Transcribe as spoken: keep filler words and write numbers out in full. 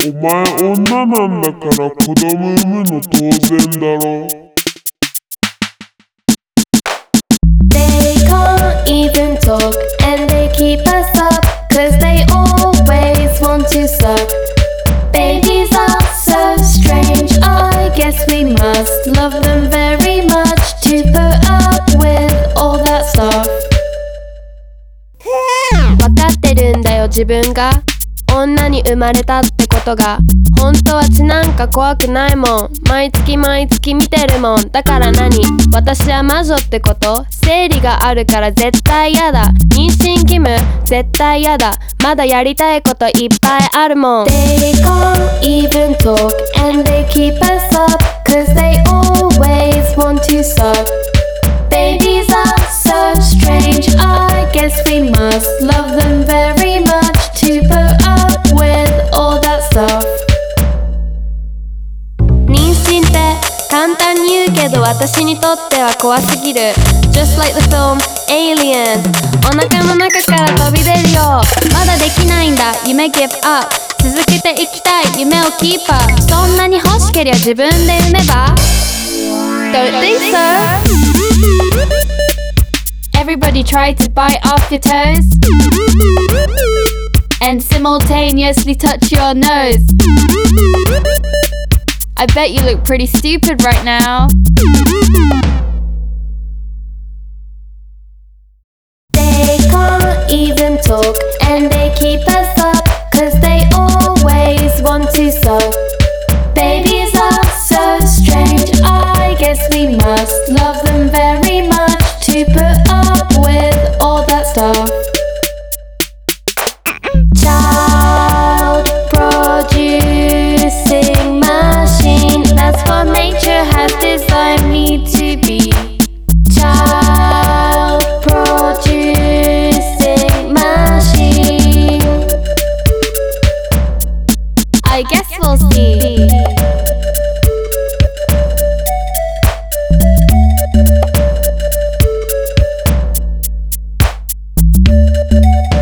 お前女なんだから子供産むの当然だろ。 They can't even talk and they keep us up cause they always want to suck. Babies are so strange, I guess we must love them very much to put up with all that stuff. わかってるんだよ自分が女に生まれたってことが。本当は血なんか怖くないもん。毎月毎月見てるもん。だから何？私は魔女ってこと？生理があるから絶対やだ。妊娠義務？絶対やだ。まだやりたいこといっぱいあるもん。 They can't even talk and they keep us up cause they always want to suck. Babies are so strange, I guess we must love them very much to put up with all that stuff. 妊娠って簡単に言うけど私にとっては怖すぎる。 Just like the film Alien。 お腹の中から飛び出るよ。まだできないんだ夢 give up。 続けていきたい夢を keep up。 そんなに欲しけりゃ自分で産めば Don't think so。 Everybody try to bite off your toes and simultaneously touch your nose. I bet you look pretty stupid right now. They can't even talk and they keep us up cause they always want to suck. Babies are so strange, I guess we must love them very much to put up with all that stuff. Child producing machine, that's what nature has designed me to be. Child producing machine. I guess we'll see.